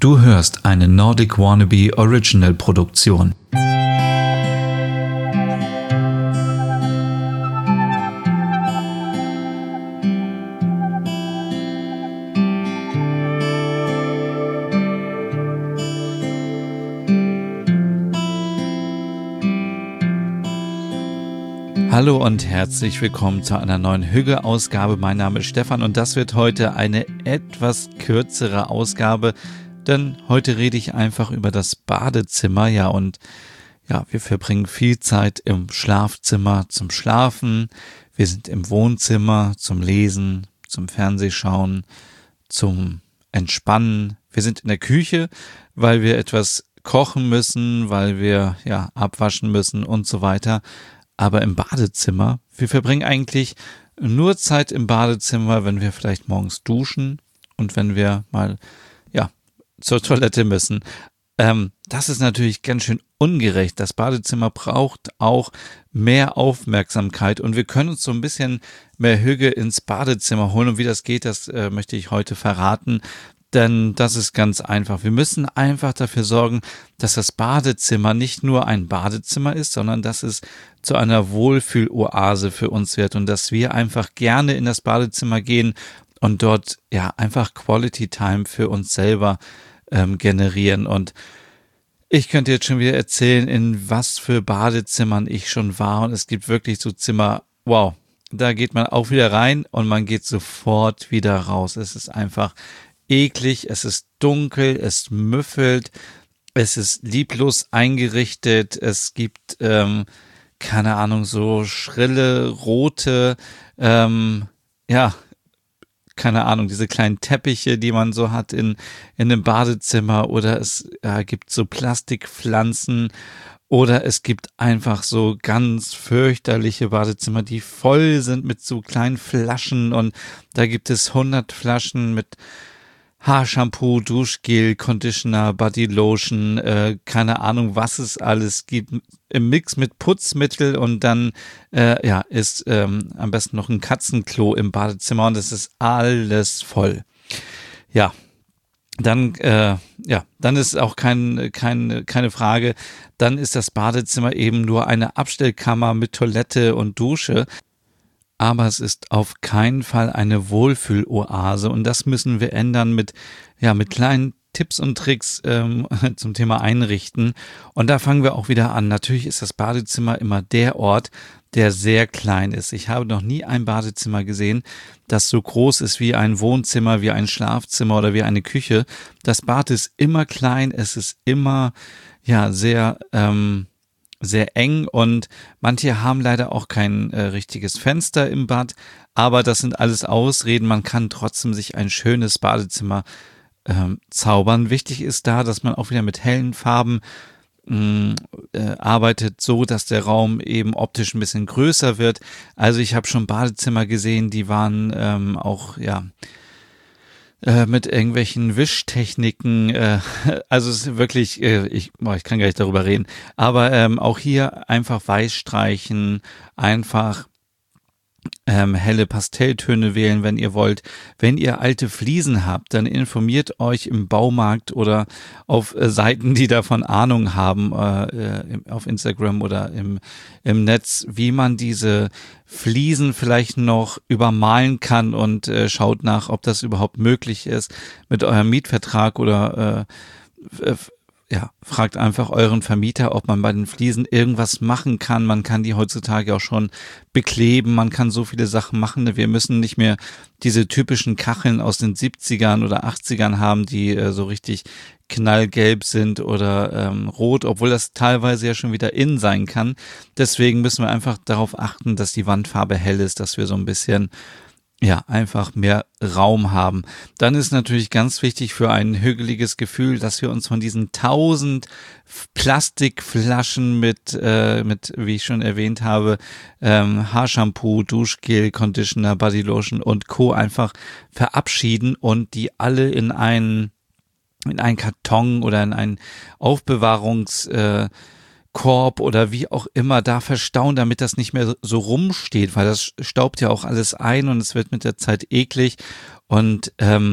Du hörst eine Nordic Wannabe Original Produktion. Hallo und herzlich willkommen zu einer neuen Hügge-Ausgabe. Mein Name ist Stefan und das wird heute eine etwas kürzere Ausgabe, denn heute rede ich einfach über das Badezimmer. Wir verbringen viel Zeit im Schlafzimmer zum Schlafen. Wir sind im Wohnzimmer zum Lesen, zum Fernsehschauen, zum Entspannen. Wir sind in der Küche, weil wir etwas kochen müssen, weil wir abwaschen müssen und so weiter. Aber im Badezimmer, wir verbringen eigentlich nur Zeit im Badezimmer, wenn wir vielleicht morgens duschen und wenn wir mal zur Toilette müssen. Das ist natürlich ganz schön ungerecht. Das Badezimmer braucht auch mehr Aufmerksamkeit und wir können uns so ein bisschen mehr Hügge ins Badezimmer holen. Und wie das geht, das möchte ich heute verraten. Denn das ist ganz einfach. Wir müssen einfach dafür sorgen, dass das Badezimmer nicht nur ein Badezimmer ist, sondern dass es zu einer Wohlfühloase für uns wird und dass wir einfach gerne in das Badezimmer gehen und dort einfach Quality Time für uns selber generieren. Und ich könnte jetzt schon wieder erzählen, in was für Badezimmern ich schon war. Und es gibt wirklich so Zimmer, wow, da geht man auch wieder rein und man geht sofort wieder raus. Es ist einfach eklig, es ist dunkel, es müffelt, es ist lieblos eingerichtet, es gibt, keine Ahnung, so schrille, rote, keine Ahnung, diese kleinen Teppiche, die man so hat in einem Badezimmer, oder es gibt so Plastikpflanzen oder es gibt einfach so ganz fürchterliche Badezimmer, die voll sind mit so kleinen Flaschen und da gibt es 100 Flaschen mit Haarshampoo, Duschgel, Conditioner, Bodylotion, keine Ahnung, was es alles gibt, im Mix mit Putzmittel und dann ist am besten noch ein Katzenklo im Badezimmer und es ist alles voll. Ja, dann ist auch keine Frage, dann ist das Badezimmer eben nur eine Abstellkammer mit Toilette und Dusche. Aber es ist auf keinen Fall eine Wohlfühloase und das müssen wir ändern mit kleinen Tipps und Tricks zum Thema Einrichten. Und da fangen wir auch wieder an. Natürlich ist das Badezimmer immer der Ort, der sehr klein ist. Ich habe noch nie ein Badezimmer gesehen, das so groß ist wie ein Wohnzimmer, wie ein Schlafzimmer oder wie eine Küche. Das Bad ist immer klein, es ist immer sehr eng und manche haben leider auch kein richtiges Fenster im Bad, aber das sind alles Ausreden, man kann trotzdem sich ein schönes Badezimmer zaubern. Wichtig ist da, dass man auch wieder mit hellen Farben arbeitet, so dass der Raum eben optisch ein bisschen größer wird. Also ich habe schon Badezimmer gesehen, die waren mit irgendwelchen Wischtechniken, also es ist wirklich, ich kann gar nicht darüber reden, aber auch hier einfach weiß streichen, einfach helle Pastelltöne wählen, wenn ihr wollt. Wenn ihr alte Fliesen habt, dann informiert euch im Baumarkt oder auf Seiten, die davon Ahnung haben, auf Instagram oder im Netz, wie man diese Fliesen vielleicht noch übermalen kann und schaut nach, ob das überhaupt möglich ist mit eurem Mietvertrag oder fragt einfach euren Vermieter, ob man bei den Fliesen irgendwas machen kann. Man kann die heutzutage auch schon bekleben, man kann so viele Sachen machen. Wir müssen nicht mehr diese typischen Kacheln aus den 70ern oder 80ern haben, die so richtig knallgelb sind oder rot, obwohl das teilweise ja schon wieder in sein kann. Deswegen müssen wir einfach darauf achten, dass die Wandfarbe hell ist, dass wir so ein bisschen einfach mehr Raum haben. Dann ist natürlich ganz wichtig für ein hügeliges Gefühl, dass wir uns von diesen 1000 Plastikflaschen mit, wie ich schon erwähnt habe, Haarshampoo, Duschgel, Conditioner, Bodylotion und Co. einfach verabschieden und die alle in einen Karton oder in einen Aufbewahrungskorb oder wie auch immer da verstauen, damit das nicht mehr so rumsteht, weil das staubt ja auch alles ein und es wird mit der Zeit eklig und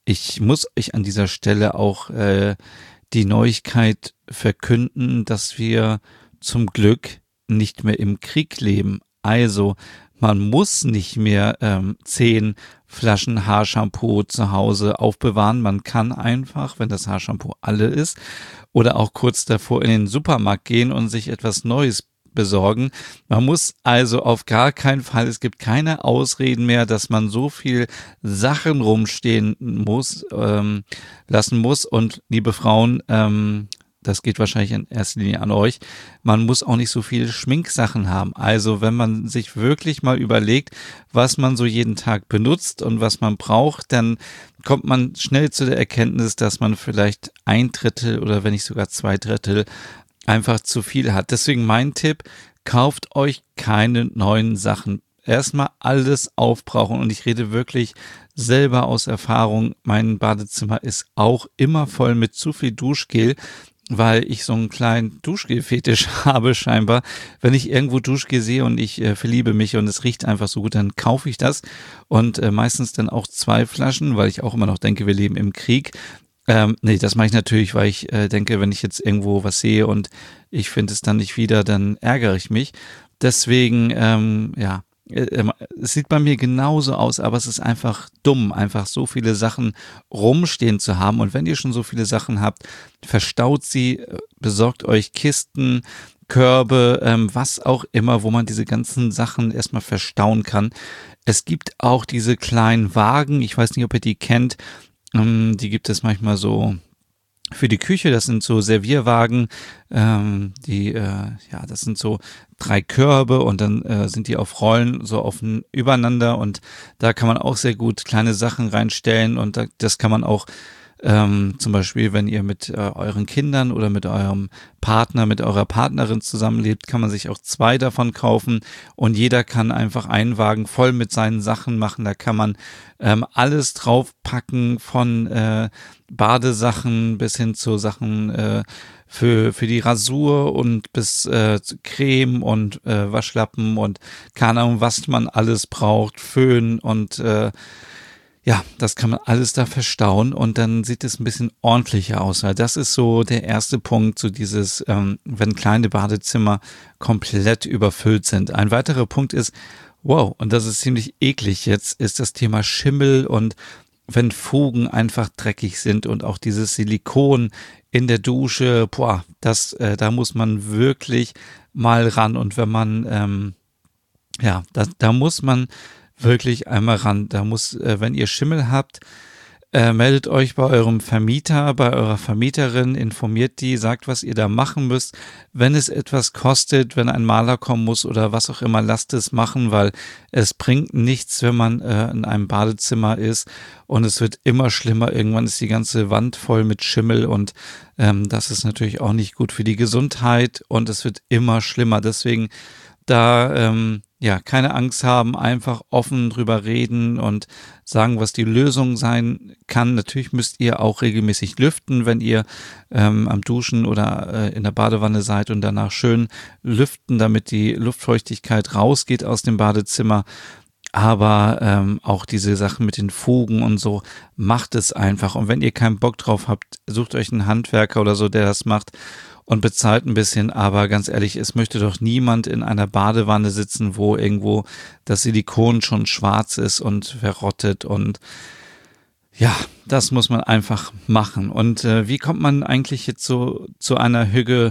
Ich muss euch an dieser Stelle auch die Neuigkeit verkünden, dass wir zum Glück nicht mehr im Krieg leben. Also man muss nicht mehr 10 Flaschen Haarshampoo zu Hause aufbewahren. Man kann einfach, wenn das Haarshampoo alle ist, oder auch kurz davor in den Supermarkt gehen und sich etwas Neues besorgen. Man muss also auf gar keinen Fall, es gibt keine Ausreden mehr, dass man so viel Sachen rumstehen muss, lassen muss. Und liebe Frauen, das geht wahrscheinlich in erster Linie an euch, man muss auch nicht so viele Schminksachen haben. Also wenn man sich wirklich mal überlegt, was man so jeden Tag benutzt und was man braucht, dann kommt man schnell zu der Erkenntnis, dass man vielleicht 1/3 oder wenn nicht sogar 2/3 einfach zu viel hat. Deswegen mein Tipp, kauft euch keine neuen Sachen. Erstmal alles aufbrauchen und ich rede wirklich selber aus Erfahrung. Mein Badezimmer ist auch immer voll mit zu viel Duschgel, weil ich so einen kleinen Duschgel-Fetisch habe scheinbar. Wenn ich irgendwo Duschgel sehe und ich verliebe mich und es riecht einfach so gut, dann kaufe ich das und meistens dann auch 2 Flaschen, weil ich auch immer noch denke, wir leben im Krieg. Nee, das mache ich natürlich, weil ich denke, wenn ich jetzt irgendwo was sehe und ich finde es dann nicht wieder, dann ärgere ich mich. Deswegen, es sieht bei mir genauso aus, aber es ist einfach dumm, einfach so viele Sachen rumstehen zu haben. Und wenn ihr schon so viele Sachen habt, verstaut sie, besorgt euch Kisten, Körbe, was auch immer, wo man diese ganzen Sachen erstmal verstauen kann. Es gibt auch diese kleinen Wagen, ich weiß nicht, ob ihr die kennt, die gibt es manchmal so für die Küche, das sind so Servierwagen, das sind so 3 Körbe und dann sind die auf Rollen so übereinander und da kann man auch sehr gut kleine Sachen reinstellen und das kann man auch zum Beispiel, wenn ihr mit euren Kindern oder mit eurem Partner, mit eurer Partnerin zusammenlebt, kann man sich auch 2 davon kaufen und jeder kann einfach einen Wagen voll mit seinen Sachen machen. Da kann man alles draufpacken von Badesachen bis hin zu Sachen für die Rasur und bis zu Creme und Waschlappen und keine Ahnung, was man alles braucht, Föhn und ja, das kann man alles da verstauen und dann sieht es ein bisschen ordentlicher aus. Weil das ist so der erste Punkt, so dieses, wenn kleine Badezimmer komplett überfüllt sind. Ein weiterer Punkt ist, wow, und das ist ziemlich eklig jetzt, ist das Thema Schimmel und wenn Fugen einfach dreckig sind und auch dieses Silikon in der Dusche, da muss man wirklich mal ran und wenn man, da muss man wirklich einmal ran. Da muss, wenn ihr Schimmel habt, meldet euch bei eurem Vermieter, bei eurer Vermieterin, informiert die, sagt, was ihr da machen müsst. Wenn es etwas kostet, wenn ein Maler kommen muss oder was auch immer, lasst es machen, weil es bringt nichts, wenn man in einem Badezimmer ist und es wird immer schlimmer. Irgendwann ist die ganze Wand voll mit Schimmel und das ist natürlich auch nicht gut für die Gesundheit und es wird immer schlimmer. Deswegen da keine Angst haben, einfach offen drüber reden und sagen, was die Lösung sein kann. Natürlich müsst ihr auch regelmäßig lüften, wenn ihr am Duschen oder in der Badewanne seid und danach schön lüften, damit die Luftfeuchtigkeit rausgeht aus dem Badezimmer. Aber auch diese Sachen mit den Fugen und so, macht es einfach. Und wenn ihr keinen Bock drauf habt, sucht euch einen Handwerker oder so, der das macht und bezahlt ein bisschen, aber ganz ehrlich, es möchte doch niemand in einer Badewanne sitzen, wo irgendwo das Silikon schon schwarz ist und verrottet und ja, das muss man einfach machen. Und wie kommt man eigentlich jetzt so zu einer Hügge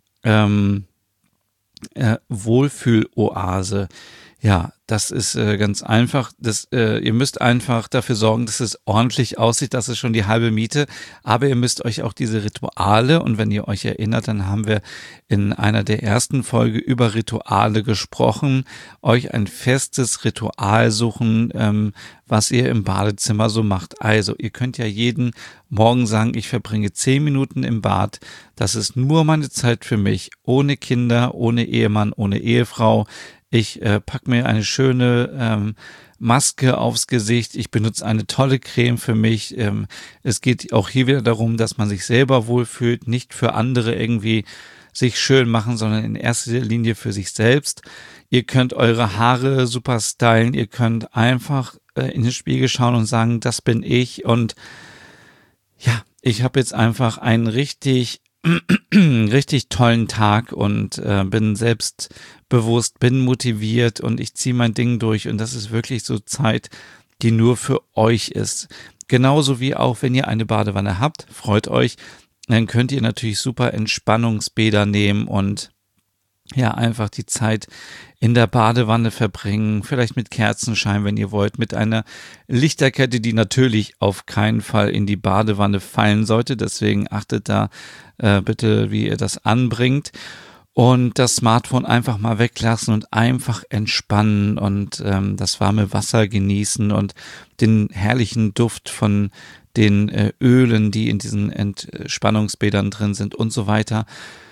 Wohlfühloase? Ja, das ist ganz einfach. Ihr müsst einfach dafür sorgen, dass es ordentlich aussieht. Das ist schon die halbe Miete. Aber ihr müsst euch auch diese Rituale, und wenn ihr euch erinnert, dann haben wir in einer der ersten Folge über Rituale gesprochen, euch ein festes Ritual suchen, was ihr im Badezimmer so macht. Also, ihr könnt ja jeden Morgen sagen, ich verbringe 10 Minuten im Bad. Das ist nur meine Zeit für mich, ohne Kinder, ohne Ehemann, ohne Ehefrau. Ich pack mir eine schöne Maske aufs Gesicht. Ich benutze eine tolle Creme für mich. Es geht auch hier wieder darum, dass man sich selber wohlfühlt, nicht für andere irgendwie sich schön machen, sondern in erster Linie für sich selbst. Ihr könnt eure Haare super stylen. Ihr könnt einfach in den Spiegel schauen und sagen, das bin ich. Und ja, ich habe jetzt einfach einen richtig richtig tollen Tag und bin selbstbewusst, bin motiviert und ich ziehe mein Ding durch und das ist wirklich so Zeit, die nur für euch ist. Genauso wie auch, wenn ihr eine Badewanne habt, freut euch, dann könnt ihr natürlich super Entspannungsbäder nehmen und ja, einfach die Zeit in der Badewanne verbringen, vielleicht mit Kerzenschein, wenn ihr wollt, mit einer Lichterkette, die natürlich auf keinen Fall in die Badewanne fallen sollte. Deswegen achtet da bitte, wie ihr das anbringt. Und das Smartphone einfach mal weglassen und einfach entspannen und das warme Wasser genießen und den herrlichen Duft von den Ölen, die in diesen Entspannungsbädern drin sind und so weiter.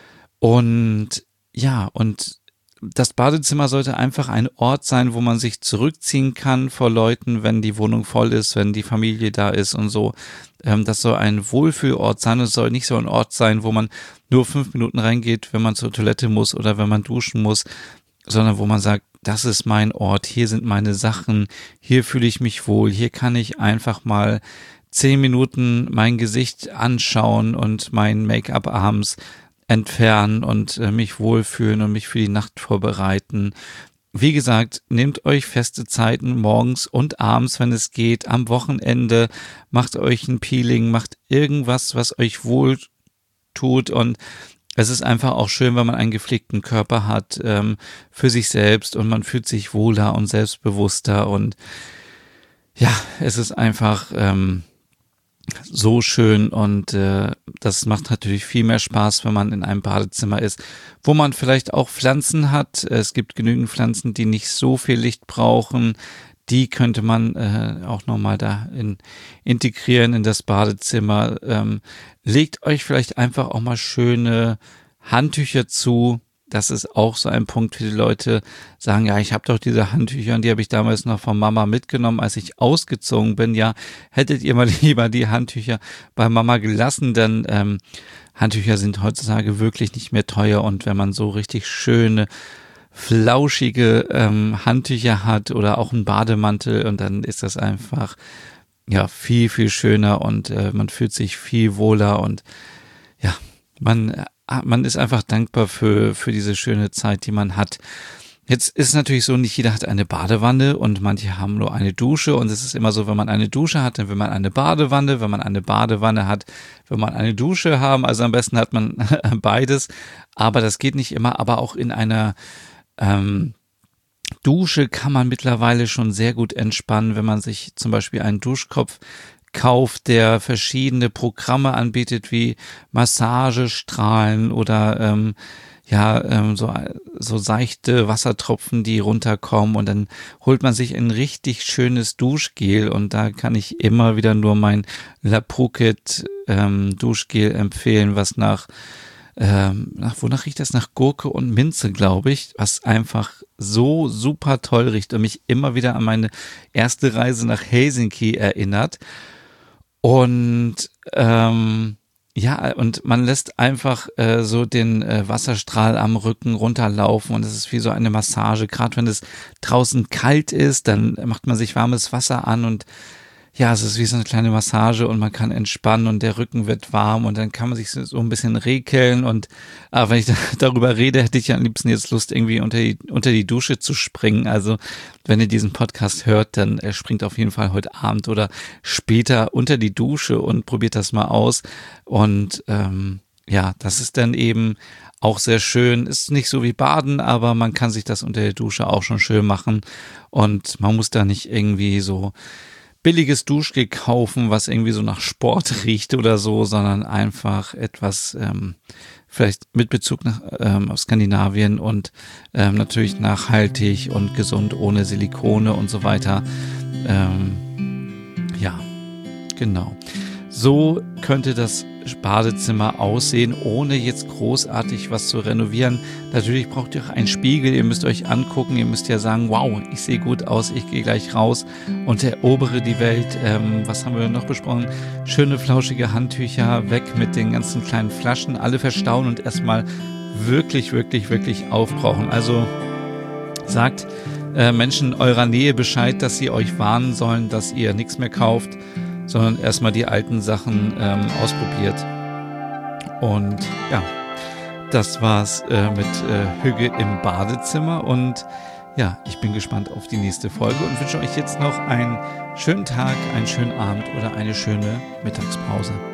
Und ja, und das Badezimmer sollte einfach ein Ort sein, wo man sich zurückziehen kann vor Leuten, wenn die Wohnung voll ist, wenn die Familie da ist und so. Das soll ein Wohlfühlort sein. Es soll nicht so ein Ort sein, wo man nur 5 Minuten reingeht, wenn man zur Toilette muss oder wenn man duschen muss, sondern wo man sagt, das ist mein Ort, hier sind meine Sachen, hier fühle ich mich wohl, hier kann ich einfach mal 10 Minuten mein Gesicht anschauen und mein Make-up abends entfernen und mich wohlfühlen und mich für die Nacht vorbereiten. Wie gesagt, nehmt euch feste Zeiten morgens und abends, wenn es geht, am Wochenende, macht euch ein Peeling, macht irgendwas, was euch wohl tut und es ist einfach auch schön, wenn man einen gepflegten Körper hat für sich selbst und man fühlt sich wohler und selbstbewusster und ja, es ist einfach so schön und das macht natürlich viel mehr Spaß, wenn man in einem Badezimmer ist, wo man vielleicht auch Pflanzen hat. Es gibt genügend Pflanzen, die nicht so viel Licht brauchen. Die könnte man auch nochmal da integrieren in das Badezimmer. Legt euch vielleicht einfach auch mal schöne Handtücher zu. Das ist auch so ein Punkt für die Leute, sagen, ja, ich habe doch diese Handtücher und die habe ich damals noch von Mama mitgenommen, als ich ausgezogen bin. Ja, hättet ihr mal lieber die Handtücher bei Mama gelassen, denn Handtücher sind heutzutage wirklich nicht mehr teuer und wenn man so richtig schöne, flauschige Handtücher hat oder auch einen Bademantel und dann ist das einfach ja viel, viel schöner und man fühlt sich viel wohler und ja, man ist einfach dankbar für diese schöne Zeit, die man hat. Jetzt ist natürlich so, nicht jeder hat eine Badewanne und manche haben nur eine Dusche und es ist immer so, wenn man eine Dusche hat, dann will man eine Badewanne, wenn man eine Badewanne hat, will man eine Dusche haben, also am besten hat man beides, aber das geht nicht immer, aber auch in einer Dusche kann man mittlerweile schon sehr gut entspannen, wenn man sich zum Beispiel einen Duschkopf kauft, der verschiedene Programme anbietet wie Massagestrahlen oder so seichte Wassertropfen, die runterkommen und dann holt man sich ein richtig schönes Duschgel und da kann ich immer wieder nur mein La Prouket Duschgel empfehlen, was wonach riecht das? Nach Gurke und Minze, glaube ich, was einfach so super toll riecht und mich immer wieder an meine erste Reise nach Helsinki erinnert. Und und man lässt einfach so den Wasserstrahl am Rücken runterlaufen und es ist wie so eine Massage. Gerade wenn es draußen kalt ist, dann macht man sich warmes Wasser an und ja, es ist wie so eine kleine Massage und man kann entspannen und der Rücken wird warm und dann kann man sich so ein bisschen rekeln und wenn ich darüber rede, hätte ich ja am liebsten jetzt Lust, irgendwie unter die Dusche zu springen. Also wenn ihr diesen Podcast hört, dann springt auf jeden Fall heute Abend oder später unter die Dusche und probiert das mal aus. Und das ist dann eben auch sehr schön. Ist nicht so wie Baden, aber man kann sich das unter der Dusche auch schon schön machen und man muss da nicht irgendwie so billiges Duschgel kaufen, was irgendwie so nach Sport riecht oder so, sondern einfach etwas vielleicht mit Bezug auf Skandinavien und natürlich nachhaltig und gesund ohne Silikone und so weiter. Genau. So könnte das Badezimmer aussehen, ohne jetzt großartig was zu renovieren. Natürlich braucht ihr auch einen Spiegel, ihr müsst euch angucken, ihr müsst ja sagen, wow, ich sehe gut aus, ich gehe gleich raus und erobere die Welt. Was haben wir noch besprochen? Schöne, flauschige Handtücher, weg mit den ganzen kleinen Flaschen, alle verstauen und erstmal wirklich, wirklich, wirklich aufbrauchen. Also sagt Menschen eurer Nähe Bescheid, dass sie euch warnen sollen, dass ihr nichts mehr kauft, sondern erstmal die alten Sachen ausprobiert. Und ja, das war's mit Hügge im Badezimmer. Und ja, ich bin gespannt auf die nächste Folge und wünsche euch jetzt noch einen schönen Tag, einen schönen Abend oder eine schöne Mittagspause.